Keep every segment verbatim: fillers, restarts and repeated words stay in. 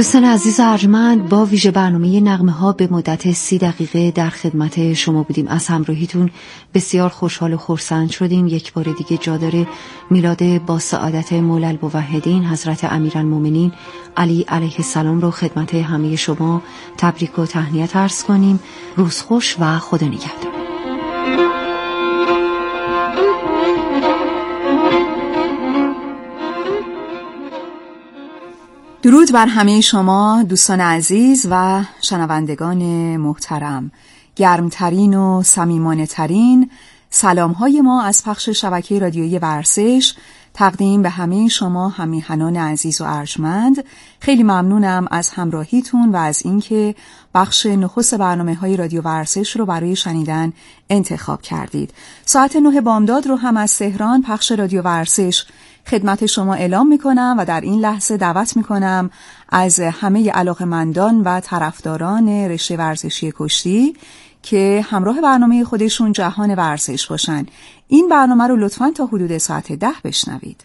دوستان عزیز و ارجمند، با ویژه برنامه نغمه ها به مدت سی دقیقه در خدمت شما بودیم. از همراهیتون بسیار خوشحال و خرسند شدیم. یک بار دیگه جا داره میلاد با سعادت مولا الموحدین حضرت امیرالمومنین علی علیه السلام رو خدمت همه شما تبریک و تهنیت عرض کنیم. روز خوش و خدا نگهدار. درود بر همه شما دوستان عزیز و شنوندگان محترم. گرمترین و صمیمانه ترین سلام های ما از پخش شبکه رادیویی ورزش تقدیم به همه شما همیهنان عزیز و ارجمند. خیلی ممنونم از همراهیتون و از اینکه بخش نخست برنامه‌های رادیو ورزش رو برای شنیدن انتخاب کردید. ساعت نه بامداد رو هم از تهران پخش رادیو ورزش خدمت شما اعلام میکنم و در این لحظه دعوت میکنم از همه علاقه‌مندان و طرفداران رشته ورزشی کشتی که همراه برنامه خودشون جهان ورزش باشن. این برنامه رو لطفاً تا حدود ساعت ده بشنوید.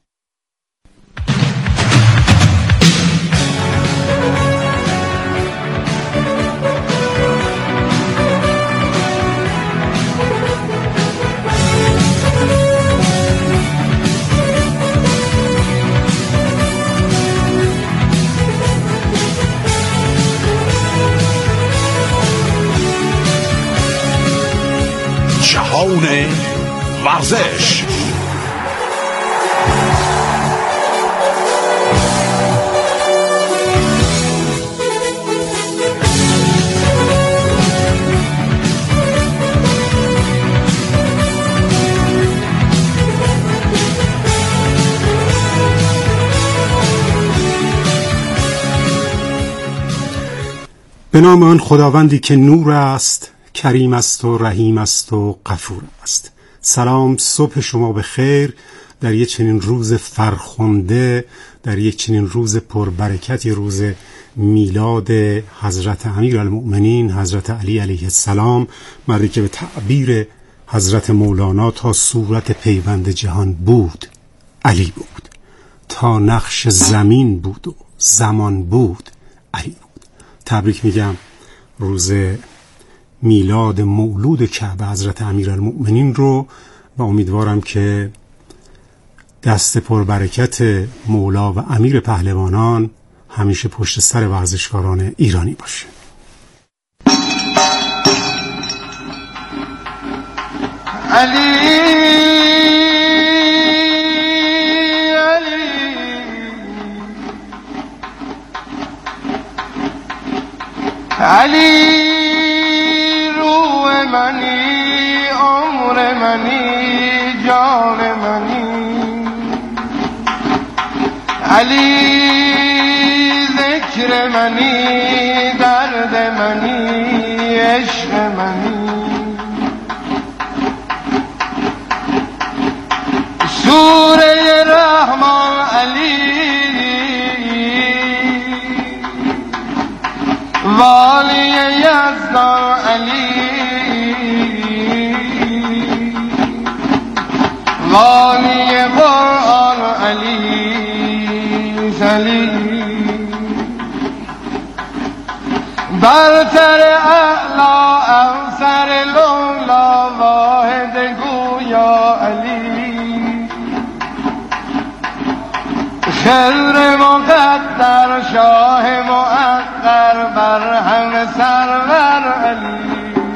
جهان ورزش. به نام آن خداوندی که نور است، کریم است و رحیم است و غفور است. سلام، صبح شما به خیر در یک چنین روز فرخنده، در یک چنین روز پربرکتی، روز میلاد حضرت امیرالمؤمنین حضرت علی علیه السلام، مردی که به تعبیر حضرت مولانا تا صورت پیوند جهان بود علی بود، تا نقش زمین بود و زمان بود علی بود. تبریک میگم روز میلاد مولود کعبه حضرت امیرالمؤمنین رو و امیدوارم که دست پربرکت مولا و امیر پهلوانان همیشه پشت سر ورزشکاران ایرانی باشه. علی علی علی منی، عمر منی، جان منی، علی ذکر منی، درد منی، عشق منی، سوره رحمان علی، والی یزدان علی، والی قرآن علی، علی برتر اعلا افسر لولا واحد گویا علی، خضر مقدر شاه مؤقر بر هم سرور علی.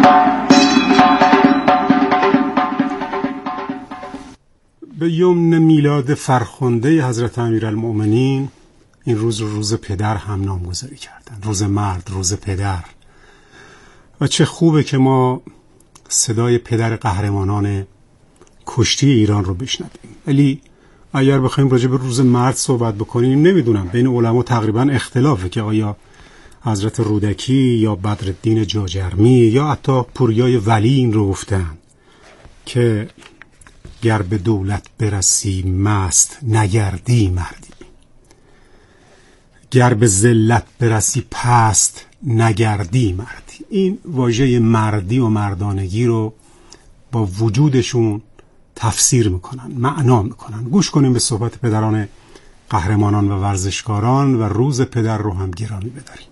به یمن میلاد فرخنده حضرت امیرالمؤمنین این روز رو روز پدر هم نامگذاری کردن، روز مرد، روز پدر. و چه خوبه که ما صدای پدر قهرمانان کشتی ایران رو بشنویم. ولی اگر بخوایم راجع به روز مرد صحبت بکنیم، نمیدونم، بین علما تقریبا اختلافه که آیا حضرت رودکی یا بدرالدین جاجرمی یا حتی پوریای ولی این رو گفتن که گر به دولت برسی مست نگردی مردی، گر به ذلت برسی پست نگردی مردی. این واژه مردی و مردانگی رو با وجودشون تفسیر میکنن، معنا میکنن. گوش کنیم به صحبت پدران قهرمانان و ورزشکاران و روز پدر رو هم گرامی بداریم.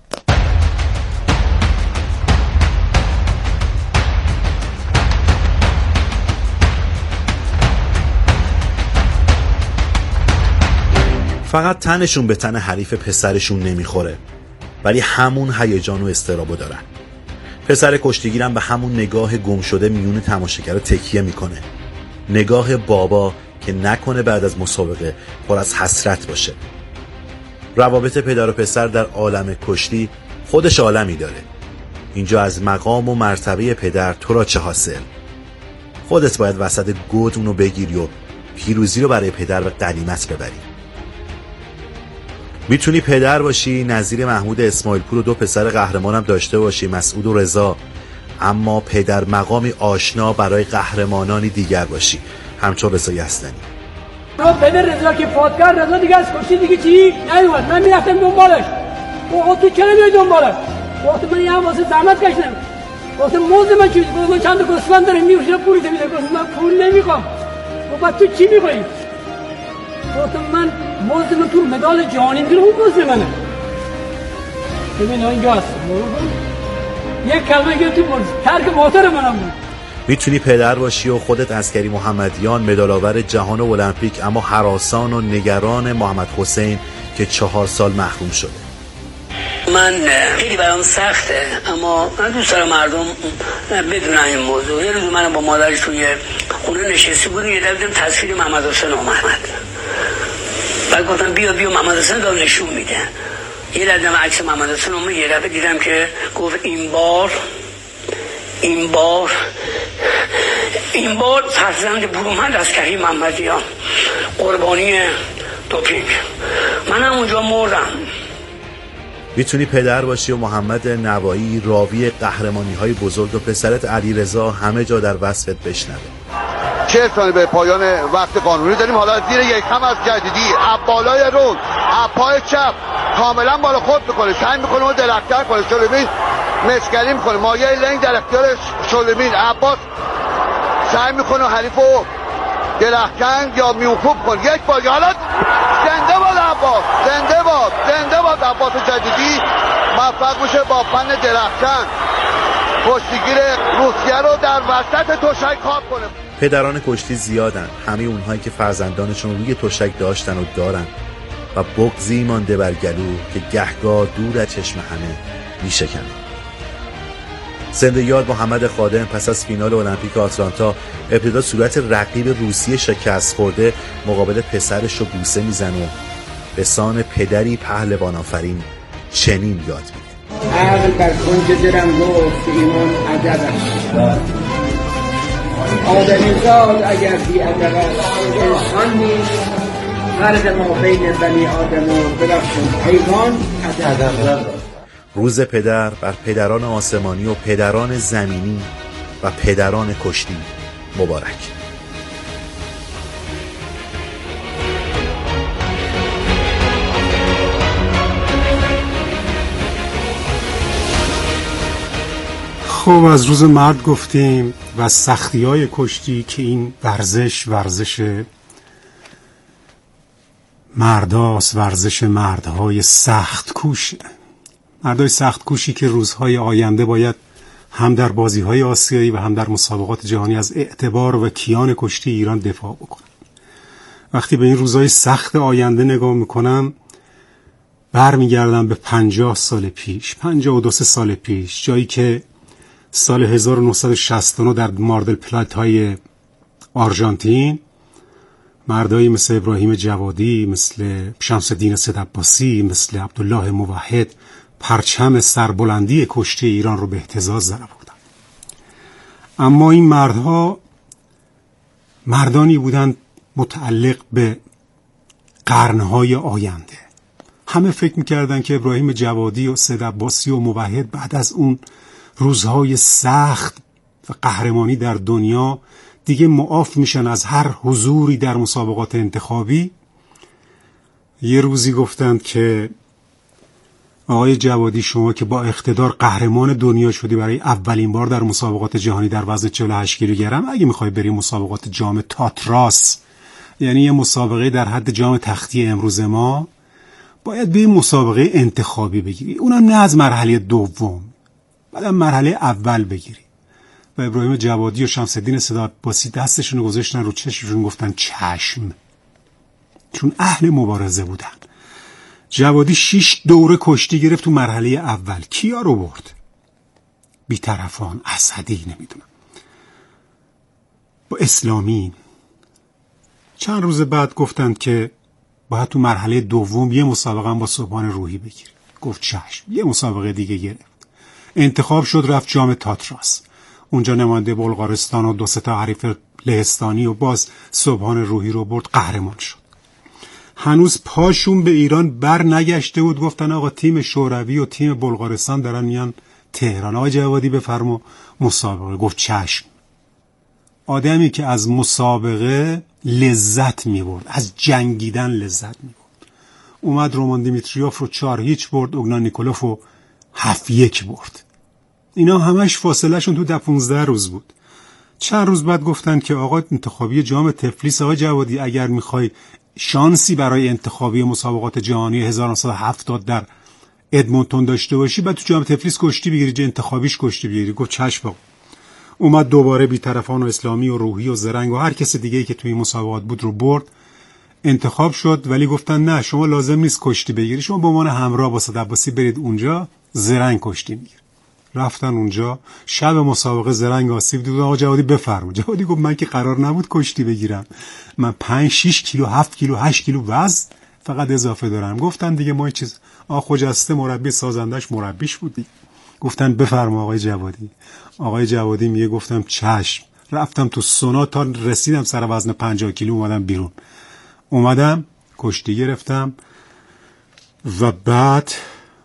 فقط تنشون به تن حریف پسرشون نمیخوره، ولی همون هیجان و اضطرابو دارن. پسر کشتیگیرم به همون نگاه گم شده میون تماشاگرها تکیه میکنه، نگاه بابا که نکنه بعد از مسابقه پر از حسرت باشه. روابط پدر و پسر در عالم کشتی خودش عالمی داره. اینجا از مقام و مرتبه پدر تو را چه حاصل؟ خودت باید وسط گود اونو بگیری و پیروزی رو برای پدر به غنیمت ببری. میتونی پدر باشی، نظیر محمود اسماعیل پور و دو پسر قهرمانم داشته باشی، مسعود و رضا، اما پدر مقامی آشنا برای قهرمانانی دیگر باشی، همچون رضا یزدانی. پدر رضا که فوت کرد، رضا دیگه از کشتی دیگه چی نیومد. من میرفتم دنبالش. گفت تو چرا میای دنبالش؟ گفت من یه واسه زحمت کشیدم. گفت موزه من چی؟ گفت من چند تا گوسفند دارم، میوشم پولی میده. گفت من پول نمیخوام. گفت تو چی میخوای؟ گفت من موزه من تو مدال جهانی میگیرم، اون موزه منه. ببین اینجا هست. یک کلمه که تو ترک موتور منم بود. میتونی پدر باشی و خودت عسکری محمدیان، مدال‌آور جهان المپیک، اما هراسان و نگران محمد حسین که چهار سال محروم شده. من خیلی برام سخته، اما من دوست دارم مردم بدونن این موضوع. یه روز من با مادرش توی خونه نشسته بودیم، یه دفعه دیدم تصویر محمد حسین اومد. بعد گفتم بیا بیا محمد حسین دارم نشون میده. یه لحظه من عکس محمد حسین اومد، یه دفعه دیدم که گفت این بار این بار این بار فرزند برومند از کریم محمدیان قربانی دوپینگ. من هم اونجا مردم. میتونی پدر باشی و محمد نوایی راوی قهرمانی های بزرگ و پسرت علیرضا همه جا در وصفت بشنوه. چه ثانیه به پایان وقت قانونی داریم. حالا زیر یک هم از جدیدی از بالای رول از پای چپ کاملا بالا خود میکنه، سعی میکنه اون درختر کنه. شلبین مسکری میکنه، مایه لنگ در اختیار شلبین. عباس سعی میکنه حریفو درختکن یا میوکوب کنه. یک بار حالا زنده باد عباس، زنده باد، زنده باد عباس جدیدی. موفق میشه با فن درختکن کشتیگیر روسیه رو در وسط تشک خواب کنه. پدران کشتی زیادن، همه اونهایی که فرزندانشون روی تشک داشتن و دارن و بغضی مانده بر گلو که گهگاه دور از چشم همه میشکنه. زنده یاد محمد خادم پس از فینال المپیک آتلانتا ابتدا صورت رقیب روسیه شکست خورده مقابل پسرش رو بوسه میزنه و به سان پدری پهلوان آفرین چنین یاد میده. عقل بر کنج دلم گفت ایمان ادبش، آدمی زاد اگر بی ادب است انسان نیست. فرق ما بین بنی آدم و ببخشید حیوان ادب. روز پدر بر پدران آسمانی و پدران زمینی و پدران کشتی مبارک. خب از روز مرد گفتیم و از سختی های کشتی که این ورزش ورزش مرداست، ورزش مردهای سخت کوشه، مردهای سخت کوشی که روزهای آینده باید هم در بازی‌های آسیایی و هم در مسابقات جهانی از اعتبار و کیان کشتی ایران دفاع بکنن. وقتی به این روزهای سخت آینده نگاه میکنم برمیگردم به پنجاه سال پیش، پنجاه و دو سال پیش، جایی که سال هزار و نهصد و شصت و نه در ماردل پلات های آرژانتین مردایی مثل ابراهیم جوادی، مثل شمس الدین سیدعباسی، مثل عبدالله موحد پرچم سربلندی کشتی ایران رو به اهتزاز درآوردن. اما این مردها مردانی بودند متعلق به قرنهای آینده. همه فکر میکردن که ابراهیم جوادی و سیدعباسی و موحد بعد از اون روزهای سخت و قهرمانی در دنیا دیگه معاف میشن از هر حضوری در مسابقات انتخابی. یه روزی گفتند که آقای جوادی شما که با اقتدار قهرمان دنیا شدی برای اولین بار در مسابقات جهانی در وزن چهل و هشت کیلوگرم، اگه میخوای بری مسابقات جام تاتراس یعنی یه مسابقه در حد جام تختی امروز ما، باید به مسابقه انتخابی بگیری، اونم نه از مرحله دوم، بعدم مرحله اول بگیری. و ابراهیم جوادی و شمس الدین صدا عباسی دستشون رو گذاشتن رو چشمشون، گفتن چشم، چون اهل مبارزه بودن. جوادی شش دوره کشتی گرفت تو مرحله اول. کیا رو برد؟ بی‌طرفان، اسدی، نمیدونم، با اسلامی. چند روز بعد گفتند که باید تو مرحله دوم یه مسابقه هم با سبحان روحی بگیری. گفت چشم. یه مسابقه دیگه گرفت، انتخاب شد، رفت جام تاتراس. اونجا نماینده بلغارستان و دو سه تا حریف لهستانی و باز سبحان روحی رو برد، قهرمان شد. هنوز پاشون به ایران بر نگشته بود، گفتن آقا تیم شوروی و تیم بلغارستان دارن میان تهران، آقا جوادی بفرما مسابقه. گفت چشم. آدمی که از مسابقه لذت میبرد، از جنگیدن لذت میبرد. اومد رومان دیمیتریوف رو چار هیچ برد، اوگنان نیکولوف رو هفت یک برد. اینا همش فاصله شون تو ده پونزده روز بود. چند روز بعد گفتن که آقا انتخابی جام تفلیس، آقا جوادی اگر میخوای شانسی برای انتخابی مسابقات جهانی هزار و نهصد و هفتاد در ادمونتون داشته باشی، بعد تو جام تفلیس کشتی بگیری، انتخابیش کشتی بگیری. گفت چشم. آقا اومد دوباره بی‌طرفان و اسلامی و روحی و زرنگ و هر کس دیگه‌ای که توی این مسابقات بود رو برد، انتخاب شد. ولی گفتن نه، شما لازم نیست کشتی بگیری، شما به عنوان همراه با صد عباسی برید اونجا، زرنگ کشتی میگیره. رفتن اونجا، شب مسابقه زرنگ آسیب دید. آقا جوادی بفرما. جوادی گفت من که قرار نبود کشتی بگیرم، من پنج شش کیلو هفت کیلو هشت کیلو وزن فقط اضافه دارم. گفتن دیگه ما چیز، آقا خجسته مربی سازندش مربیش بودی. گفتن بفرما آقای جوادی. آقای جوادی میگه گفتم چشم. رفتم تو سونا تا رسیدم سر وزن پنجاه کیلو اومدم بیرون. اومدم کشتی گرفتم و بعد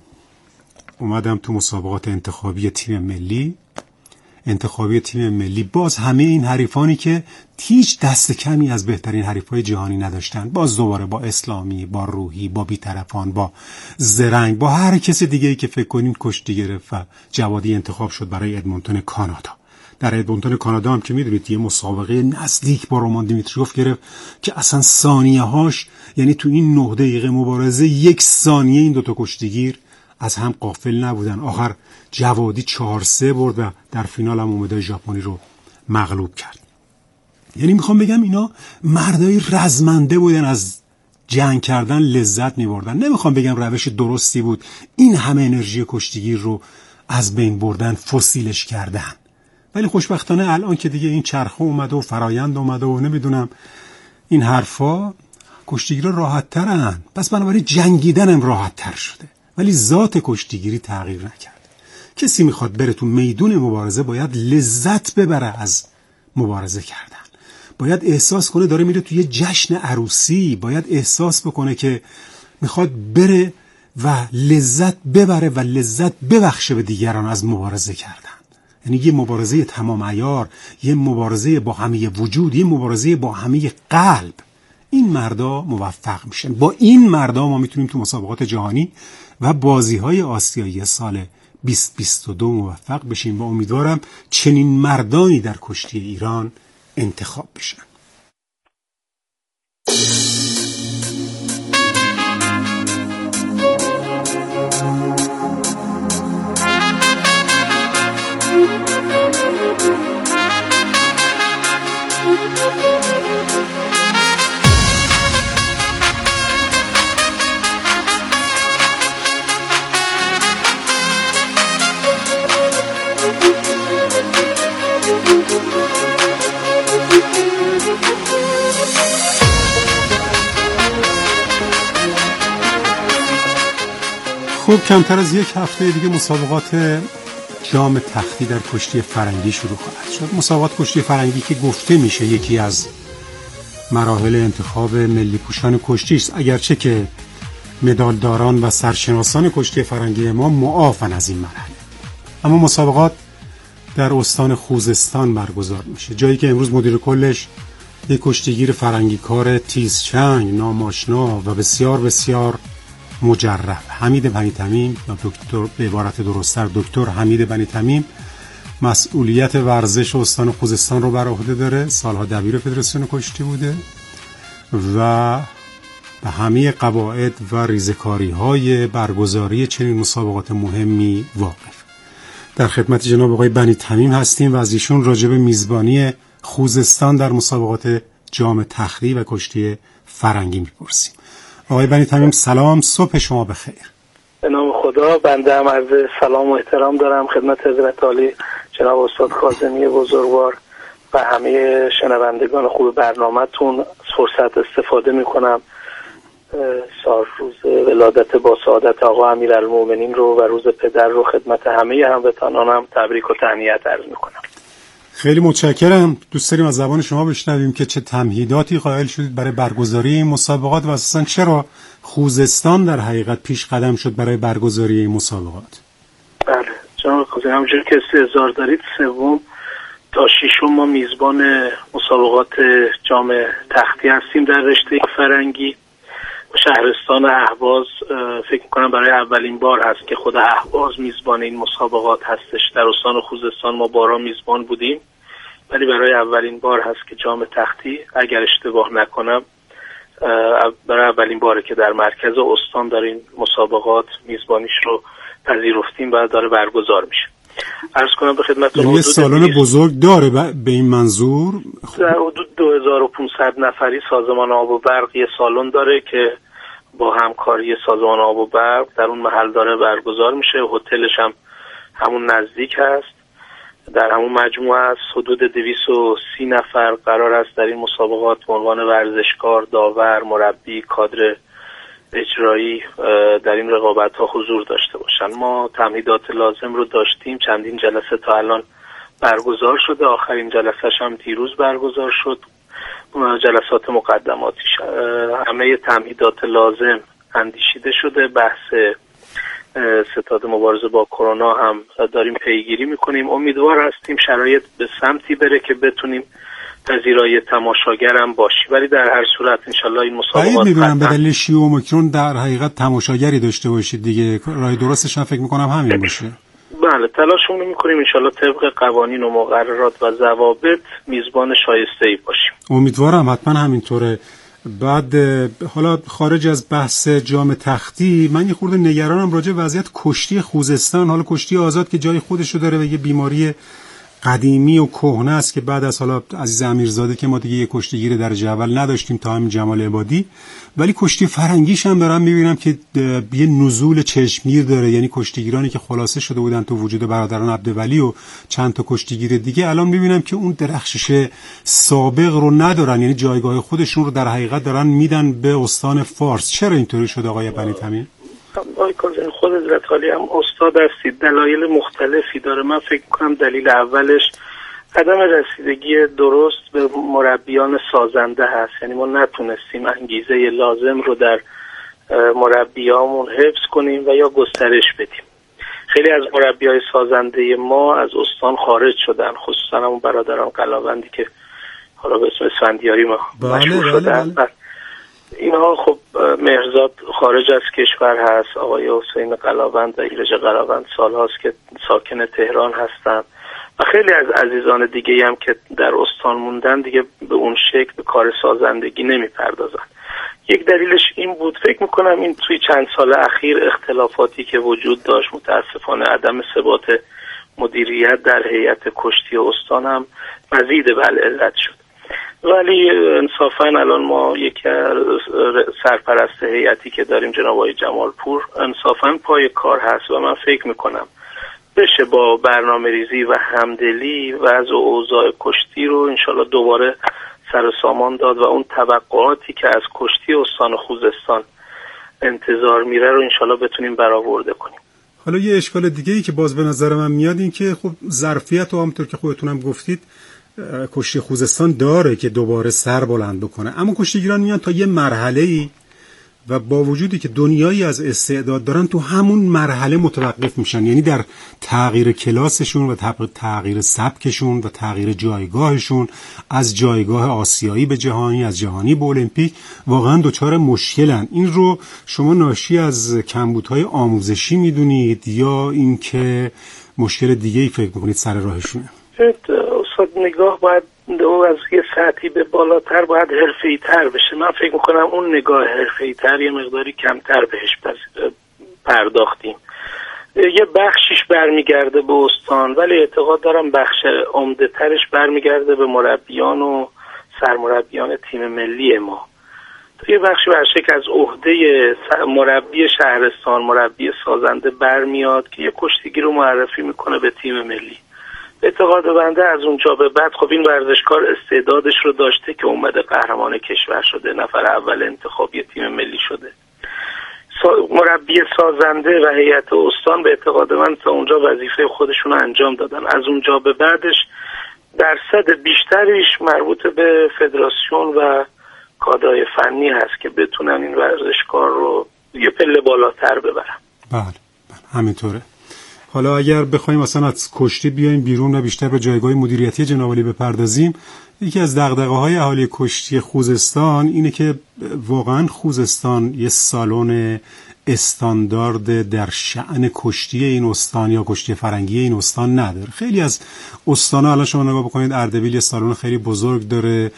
اومدم تو مسابقات انتخابی تیم ملی. انتخابی تیم ملی باز همه این حریفانی که هیچ دست کمی از بهترین حریفای جهانی نداشتن، باز دوباره با اسلامی، با روحی، با بی‌طرفان، با زرنگ، با هر کس دیگه‌ای که فکر کنین کشتی گرفت و جوادی انتخاب شد برای ادمونتون کانادا. در ادمونتون کانادا هم که میدونید یه مسابقه نزدیک با رومان دیمیتریوف گرفت که اصلا ثانیه هاش، یعنی تو این نه دقیقه مبارزه یک ثانیه این دوتا کشتیگیر از هم غافل نبودن. آخر جوادی چهار سه برد و در فینال هم اومده ژاپنی رو مغلوب کرد. یعنی میخوام بگم اینا مردای رزمنده بودن، از جنگ کردن لذت میبردن. نمیخوام بگم روش درستی بود این همه انرژی کشتیگیر رو از بین بردن، فسیلش کردن، ولی خوشبختانه الان که دیگه این چرخه اومده و فرایند اومده و نمیدونم این حرفا، کشتیگیرا راحت ترن، پس بنابراین جنگیدن هم راحت تر شده، ولی ذات کشتیگیری تغییر نکرد. کسی میخواد بره تو میدون مبارزه باید لذت ببره از مبارزه کردن، باید احساس کنه داره میره توی جشن عروسی، باید احساس بکنه که میخواد بره و لذت ببره و لذت ببخشه به دیگران از مبارزه کردن. یعنی یه مبارزه تمام عیار، یه مبارزه با همه وجود، یه مبارزه با همه قلب. این مردا موفق میشن. با این مردا ما میتونیم تو مسابقات جهانی و بازی‌های آسیایی سال بیست بیست و دو موفق بشیم و امیدوارم چنین مردانی در کشتی ایران انتخاب بشن. خب کمتر از یک هفته دیگه مسابقات جام تختی در کشتی فرنگی شروع خواهد شد. مسابقات کشتی فرنگی که گفته میشه یکی از مراحل انتخاب ملی پوشان کشتی است، اگرچه که مدالداران و سرشناسان کشتی فرنگی ما معافن از این مرحله. اما مسابقات در استان خوزستان برگزار میشه، جایی که امروز مدیر کلش یک کشتیگیر فرنگی کار تیزچنگ، ناماشنا و بسیار بسیار مجرب، حمید بنی تمیم یا دکتر، به عبارت درست‌تر دکتر حمید بنی تمیم، مسئولیت ورزش استان خوزستان رو بر عهده داره. سالها دبیر فدراسیون کشتی بوده و به همه قواعد و ریزکاری‌های برگزاری چنین مسابقات مهمی واقف. در خدمت جناب آقای بنی تمیم هستیم و از ایشون راجع به میزبانی خوزستان در مسابقات جام تختی و کشتی فرنگی میپرسیم. آقای بنی تمیم سلام، صبح شما بخیر. به نام خدا، بنده هم عرض سلام و احترام دارم خدمت حضرت عالی جناب استاد کاظمی بزرگوار و همه شنوندگان خوب برنامه‌تون. فرصت استفاده میکنم سال روز ولادت با سعادت آقا امیرالمومنین رو و روز پدر رو خدمت همه هموطنانم تبریک و تهنیت عرض میکنم. خیلی متشکرم. دوست داریم از زبان شما بشنویم که چه تمهیداتی قائل شدید برای برگزاری این مسابقات و اساساً چرا خوزستان در حقیقت پیش قدم شد برای برگزاری این مسابقات. بله جناب کاظمی، همونجور که استحضار دارید سوم تا ششم ما میزبان مسابقات جام تختی هستیم در رشته فرنگی. شهرستان اهواز فکر میکنم برای اولین بار هست که خود اهواز میزبان این مسابقات هستش. در استان خوزستان ما بارها میزبان بودیم ولی برای اولین بار هست که جام تختی، اگر اشتباه نکنم برای اولین باره که در مرکز استان در این مسابقات میزبانیش رو پذیرفتیم و داره برگزار میشه. عرض کنم به خدمتتون یه سالن بزرگ داره به این منظور. در حدود دو هزار و پانصد نفری سازمان آب و برق یه سالن داره که با همکاری سازمان آب و برق در اون محل داره برگزار میشه. هتلش هم همون نزدیک هست. در همون مجموعه است. حدود دویست و سی نفر قرار است در این مسابقات به عنوان ورزشکار، داور، مربی، کادر اجرایی در این رقابت ها حضور داشته باشن. ما تمهیدات لازم رو داشتیم. چندین جلسه تا الان برگزار شده. آخرین جلسهش هم دیروز برگزار شد. جلسات مقدماتیش همه تمهیدات لازم اندیشیده شده. بحث ستاد مبارزه با کرونا هم داریم پیگیری میکنیم. امیدوار هستیم شرایط به سمتی بره که بتونیم پذیرای تماشاگرم باشی، ولی در هر صورت انشالله این مسابقات باید میدونم به دلیل شیوع اومیکرون در حقیقت تماشاگری داشته باشید دیگه. راه درستش هم فکر میکنم همین باشه. بله تلاشمون میکنیم انشالله طبق قوانین و مقررات و ضوابط میزبان شایسته‌ای باشیم. امیدوارم حتما همینطوره. بعد حالا خارج از بحث جام تختی من یه خورده نگرانم راجع وضعیت کشتی خوزستان. حالا کشتی آزاد که جای خودش رو داره و یه بیماری قدیمی و کهنه است که بعد از حالا عزیز امیرزاده که ما دیگه یه کشتیگیر درجه اول نداشتیم تا همین جمال عبادی، ولی کشتی فرنگیش هم دارم میبینم که یه نزول چشمگیر داره. یعنی کشتیگیرانی که خلاصه شده بودن تو وجود برادران عبدولی و چند تا کشتیگیر دیگه الان میبینم که اون درخشش سابق رو ندارن، یعنی جایگاه خودشون رو در حقیقت دارن میدن به استان فارس. چرا اینطوری شده آقای بنی تمیم؟ آقای کاظمی خود حضرت عالی هم استاد هستید. دلایل مختلفی داره. من فکر میکنم دلیل اولش عدم رسیدگی درست به مربیان سازنده هست. یعنی ما نتونستیم انگیزه لازم رو در مربیامون حفظ کنیم و یا گسترش بدیم. خیلی از مربیای سازنده ما از استان خارج شدن، خصوصا همون برادران قلاوندی که حالا به اسم اسفندیاری ما مشهور شدن. اینها خب مهرزاد خارج از کشور هست. آقای حسین قلاوند و ایرج قلاوند سال هاست که ساکن تهران هستن و خیلی از عزیزان دیگه هم که در استان موندن دیگه به اون شکل به کار سازندگی نمی پردازن. یک دلیلش این بود فکر میکنم این توی چند سال اخیر اختلافاتی که وجود داشت، متاسفانه عدم ثبات مدیریت در هیئت کشتی استان هم مزید بر علت شد. ولی انصافاً الان ما یک سرپرست هیئتی که داریم جناب آقای جمالپور انصافاً پای کار هست و من فکر میکنم بشه با برنامه ریزی و همدلی وضع و اوضاع کشتی رو انشالله دوباره سر و سامان داد و اون توقعاتی که از کشتی استان خوزستان انتظار میره رو انشالله بتونیم برآورده کنیم. حالا یه اشکال دیگه ای که باز به نظر من میاد این که خب ظرفیت و همونطور که خودتونم گفتید کشتی خوزستان داره که دوباره سر بلند بکنه، اما کشتیگیران میان تا یه مرحله‌ای و با وجودی که دنیایی از استعداد دارن تو همون مرحله متوقف میشن، یعنی در تغییر کلاسشون و تغییر سبکشون و تغییر جایگاهشون از جایگاه آسیایی به جهانی، از جهانی به المپیک واقعا دچار مشکلن. این رو شما ناشی از کمبودهای آموزشی میدونید یا اینکه مشکل دیگه‌ای فکر میکنید سر راهشونه؟ استاد نگاه باید و از یه سطحی به بالاتر باید حرفه‌ای تر بشه. من فکر میکنم اون نگاه حرفه‌ای تر یه مقداری کمتر بهش پرداختیم. یه بخشیش برمیگرده به استان، ولی اعتقاد دارم بخش عمده ترش برمیگرده به مربیان و سرمربیان تیم ملی ما. تو یه بخشی برشک از عهده مربی شهرستان، مربی سازنده برمیاد که یه کشتیگیر رو معرفی میکنه به تیم ملی. به اعتقاد بنده از اونجا به بعد خب این ورزشکار استعدادش رو داشته که اومده قهرمان کشور شده، نفر اول انتخابی تیم ملی شده. مربی سازنده و هیئت استان به اعتقاد من تا اونجا وظیفه خودشون رو انجام دادن. از اونجا به بعدش درصد بیشتریش مربوط به فدراسیون و کادای فنی هست که بتونن این ورزشکار رو یه پله بالاتر ببرن. بله بله همینطوره. حالا اگر بخوایم مثلا از کشتی بیایم بیرون و بیشتر به جایگاه مدیریتی جناب عالی بپردازیم، یکی از دغدغه‌های اهالی کشتی خوزستان اینه که واقعا خوزستان یه سالن استاندارد در شأن کشتی این استان یا کشتی فرنگی این استان نداره. خیلی از استان‌ها الان شما نگاه بکنید، اردبیل یه سالن خیلی بزرگ داره،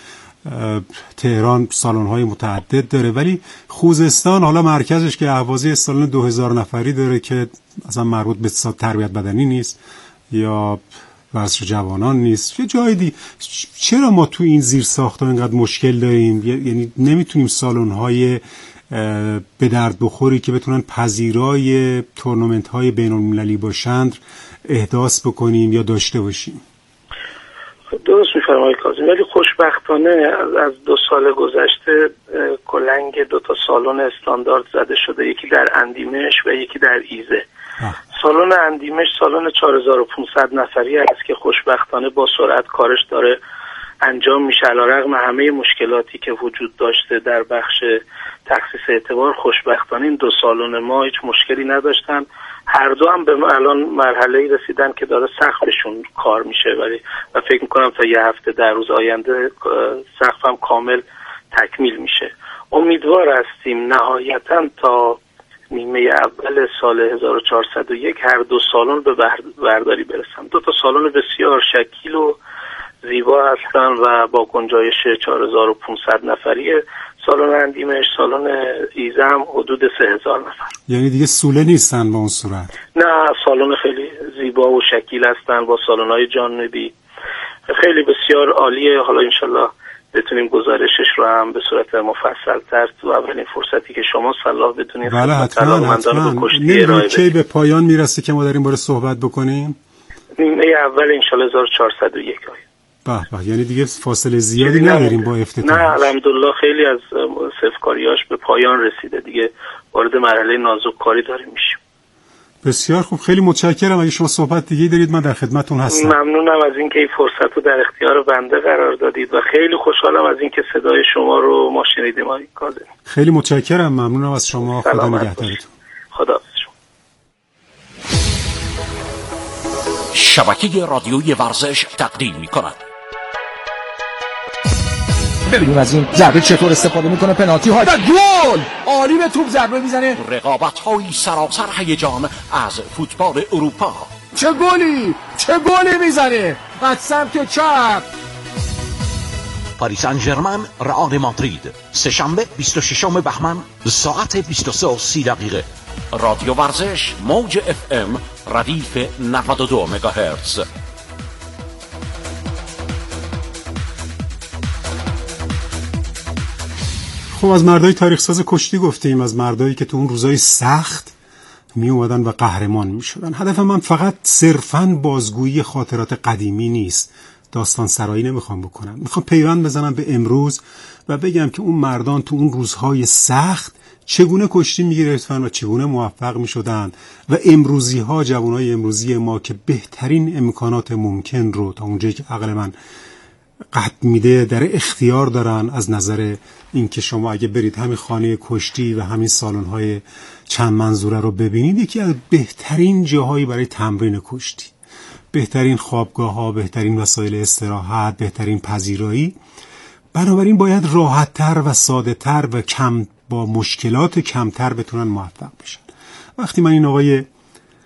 تهران سالن‌های متعدد داره، ولی خوزستان حالا مرکزش که اهوازی سالن دو هزار نفری داره که اصلا مربوط به تربیت بدنی نیست یا ورزش جوانان نیست، یه جای دی. چرا ما تو این زیر ساخت‌ها اینقدر مشکل داریم؟ یعنی نمیتونیم سالن‌های به درد بخوری که بتونن پذیرای تورنمنت‌های بین‌المللی باشند احداث بکنیم یا داشته باشیم؟ درست می‌فرمایید کاظم، ولی خوشبختانه از دو سال گذشته کلنگ دو تا سالن استاندارد زده شده، یکی در اندیمش و یکی در ایزه. آه. سالن اندیمش سالن چهار هزار و پانصد نفری است که خوشبختانه با سرعت کارش داره انجام میشه. علیرغم همه مشکلاتی که وجود داشته در بخش تخصیص اعتبار، خوشبختانه این دو سالن ما هیچ مشکلی نداشتن. هر دو هم به الان مرحله‌ای رسیدن که داره سقفشون کار میشه، ولی و فکر میکنم تا یه هفته در روز آینده سقف هم کامل تکمیل میشه. امیدوار هستیم نهایتاً تا نیمه اول سال هزار و چهارصد و یک هر دو سالن به برداری برسن. دو تا سالن بسیار شکیل و زیبا هستن و با گنجایش چهار هزار و پانصد نفری. سالن اندیمش، سالن ایزم حدود سه هزار نفر. یعنی دیگه سوله نیستن با اون صورت؟ نه، سالن خیلی زیبا و شکیل هستن با سالن‌های جانبی خیلی بسیار عالیه. حالا انشالله بتونیم گزارشش رو هم به صورت مفصل‌تر تو اولین فرصتی که شما صلاح بدونید. بله حتما حتما. نمیدونی کی به پایان میرسه که ما در این باره صحبت بکنیم؟ نیمه اول انشالله هزار و چهارصد و یک آیه. به به، یعنی دیگه فاصله زیادی نداریم با افتتاح. نه الحمدلله خیلی از صفکاریاش به پایان رسیده، دیگه وارد مرحله نازک کاری داریم میشیم. بسیار خوب، خیلی متشکرم. اگه شما صحبت دیگه دارید من در خدمتتون هستم. ممنونم از اینکه این فرصت رو در اختیار بنده قرار دادید و خیلی خوشحالم از اینکه صدای شما رو ما شنیدیم. آقای کاظمی خیلی متشکرم، ممنونم از شما. خدا نگهدارتون. خدا. شبکه رادیویی ورزش تقدیم می‌کند. ببینیم از این ضربه چطور استفاده میکنه. پنالتی ها و گل. عالی به توپ ضربه میزنه. رقابت‌های سراسر هیجان از فوتبال اروپا. چه گلی چه گلی میزنه از سمت چپ. پاریس سن ژرمن رئال مادرید، سه‌شنبه بیست و ششم بهمن ساعت بیست و سه و سی دقیقه. رادیو ورزش موج اف ام ردیف نود و دو مگاهرتز. خب از مردای تاریخ ساز کشتی گفتیم، از مردایی که تو اون روزای سخت می اومدن و قهرمان می شدن. هدف من فقط صرفاً بازگویی خاطرات قدیمی نیست، داستان سرایی نمیخوام بکنم، میخوام پیوند بزنم به امروز و بگم که اون مردان تو اون روزهای سخت چگونه کشتی میگرفتن و چگونه موفق میشدن و امروزی ها، جوانای امروزی ما که بهترین امکانات ممکن رو تا اونجایی که عقل من قد میده در اختیار دارن. از نظر اینکه شما اگه برید همین خانه کشتی و همین سالن‌های چند منظوره رو ببینید، یکی از بهترین جاهایی برای تمرین کشتی، بهترین خوابگاه‌ها، بهترین وسایل استراحت، بهترین پذیرایی. بنابراین باید راحت‌تر و ساده‌تر و کم با مشکلات کمتر بتونن موفق بشن. وقتی من این آقای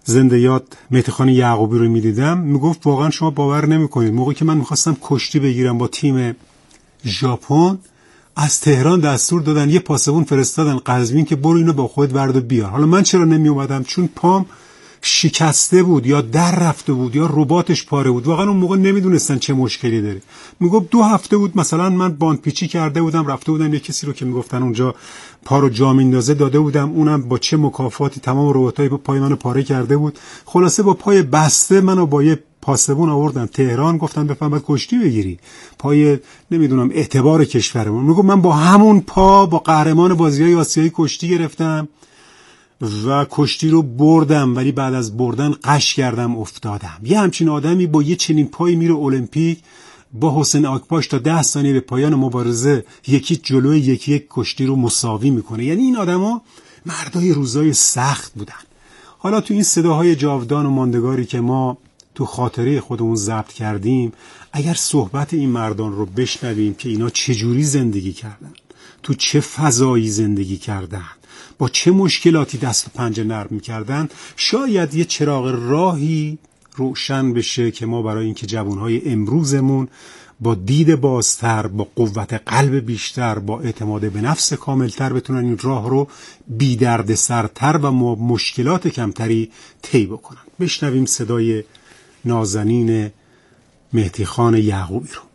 زنده یاد مهدی خان یعقوبی رو میدیدم، میگفت واقعا شما باور نمیکنید موقعی که من میخواستم کشتی بگیرم با تیم ژاپن، از تهران دستور دادن یه پاسبون فرستادن قزوین که برو اینو با خودت برد و بیار. حالا من چرا نمی اومدم؟ چون پام شکسته بود یا در رفته بود یا رباطش پاره بود. واقعا اون موقع نمیدونستن چه مشکلی داره. میگفت دو هفته بود مثلا من باندپیچی کرده بودم، رفته بودم یه کسی رو که میگفتن اونجا پا رو جا میندازه داده بودم، اونم با چه مکافاتی تمام رباطای پای منو پاره کرده بود. خلاصه با پای بسته منو با یه پاسبون آوردن تهران، گفتن بفهم باید کشتی بگیری، پای نمیدونم اعتبار کشورمون. میگم من با همون پا با قهرمان بازی‌های آسیایی کشتی گرفتم و کشتی رو بردم، ولی بعد از بردن قش کردم افتادم. یه همچین آدمی با یه چنین پایی میره المپیک با حسین آکپاش تا ده ثانیه به پایان مبارزه یکی جلوی یکی یک کشتی رو مساوی میکنه. یعنی این آدما مردای روزای سخت بودن. حالا تو این صداهای جاودان و ماندگاری که ما تو خاطره خودمون ضبط کردیم، اگر صحبت این مردان رو بشنویم که اینا چجوری زندگی کردن، تو چه فضایی زندگی کردن، با چه مشکلاتی دست و پنجه نرم می‌کردن، شاید یه چراغ راهی روشن بشه که ما برای اینکه جوانهای امروزمون با دید بازتر، با قوت قلب بیشتر، با اعتماد به نفس کاملتر بتونن این راه رو بی درد سرتر و مشکلات کمتری طی بکنن. بشنویم صدای نازنین مهدی خان یعقوبی رو.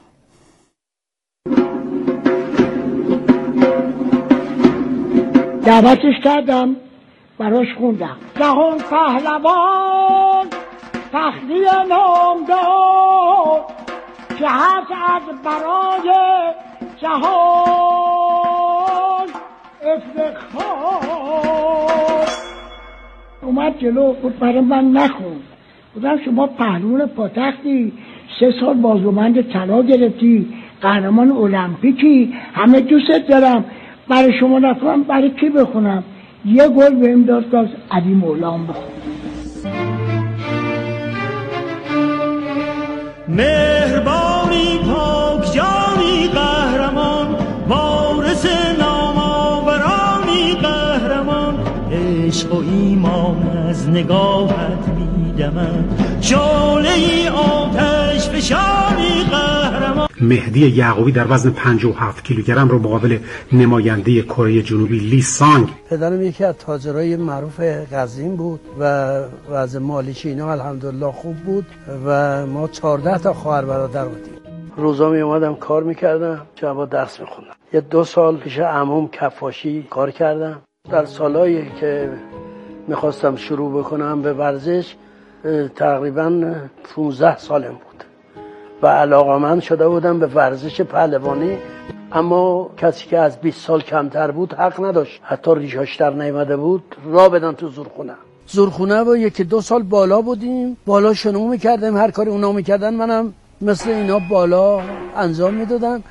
دعوتش کردم، براش خوندم جهان پهلوان فخری نامدار که هست از برای جهان افتخار. اومد جلو بود برای من نخون، بودم شما پهلوان پاتختی، سه سال بازوبند طلا گرفتی، قهرمان المپیکی، همه دوست دارم، برای شما نخونم برای کی بخونم؟ یه گل بهم داد که از علی مولان بخونم. مهربانی پاک جانی قهرمان، وارث نامآورانی قهرمان، عشق و ایمان از نگاهت میدمد، شعله‌ای آتش فشانی قهرمان. مهدی یعقوبی در وزن پنجاه و هفت کیلوگرم رو مقابل نماینده کره جنوبی لی سانگ. پدرم یکی از تاجرای معروف قزوین بود و وضع مالیش اینا الحمدلله خوب بود و ما چهارده تا خواهر برادر بودیم. روزا می اومدم کار میکردم، شبا درس میخوندم. یه دو سال پیش عموم کفاشی کار کردم. در سالایی که میخواستم شروع بکنم به ورزش تقریبا پانزده سالم بود و علاقه‌مند شده بودم به ورزش پهلوانی، اما کسی که از بیست سال کمتر بود حق نداشت، حتی ریشاش در نیامده بود، راه بدن تو زورخونه. زورخونه و یکی دو سال بالا بودیم، بالا شنو میکردیم، هر کاری اونا میکردن منم مثل اینا بالا انجام میدادم.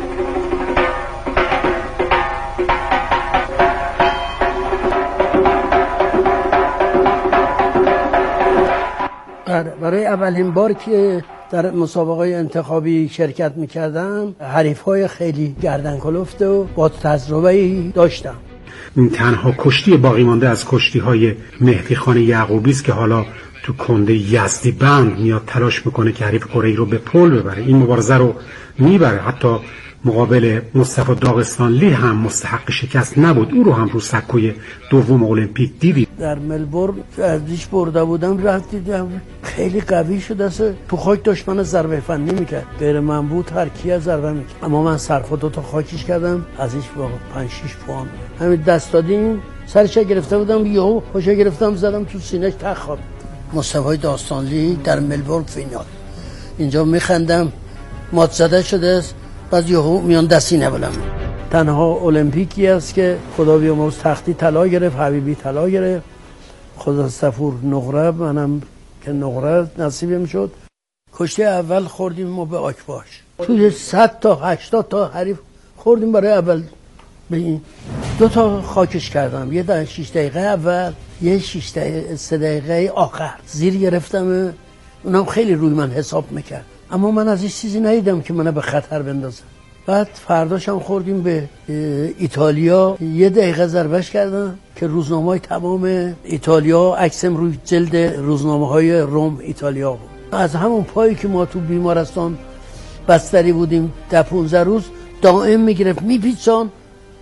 برای اولین بار که در مسابقه انتخابی شرکت میکردم، حریف‌های خیلی گردن کلفته و با تجربه‌ای داشتم. این تنها کشتی باقی مانده از کشتی‌های مهدی خان یعقوبی است که حالا تو کنده یزدی بند میاد تلاش میکنه که حریف کره‌ای رو به پل ببره. این مبارزه رو میبره، حتی مقابل مصطفی داغستانلی هم مستحق شکست نبود، او رو هم رو سکوی دوم المپیک دیدید. در ملبورن ازش برده بودم، رفت دیدم خیلی قوی شده، تو خاک داشت من ضربه فنی میکرد، غیر من بود هر کی ضربه میکرد، اما من صرف دو تا خاکش کردم، ازش با پنج شش پوان همین دست دادیم، سرش گرفته بودم، یهو پاشو گرفتم زدم تو سینه‌اش تخ خواب. مصطفی داغستانلی در ملبورن فینال، اینجا میخندم مات زده شده است، بعد یهو میان دستی نبلم. تنها المپیکی است که خدا بیامرز تختی طلا گرفت، حبیبی طلا گرفت، خدا صفور نقره، منم که نقره نصیبم شد. کشتی اول خوردیم ما به آکباش، توی صد تا هشتاد تا حریف خوردیم برای اول. به این دو تا خاکش کردم، یه در شش دقیقه اول، یه شش دقیقه سه دقیقه آخر زیر گرفتم، اونم خیلی روی من حساب میکرد، اما من از این چیزی ندیدم که منو به خطر بندازم. بعد فرداش هم خوردیم به ایتالیا، یه دقیقه ضربش کردم که روزنامه‌های تمام ایتالیا، عکسم روی جلد روزنامه‌های روم ایتالیا بود. از همون پایی که ما تو بیمارستان بستری بودیم ده پونزده روز دائم میگرفت، میپیچان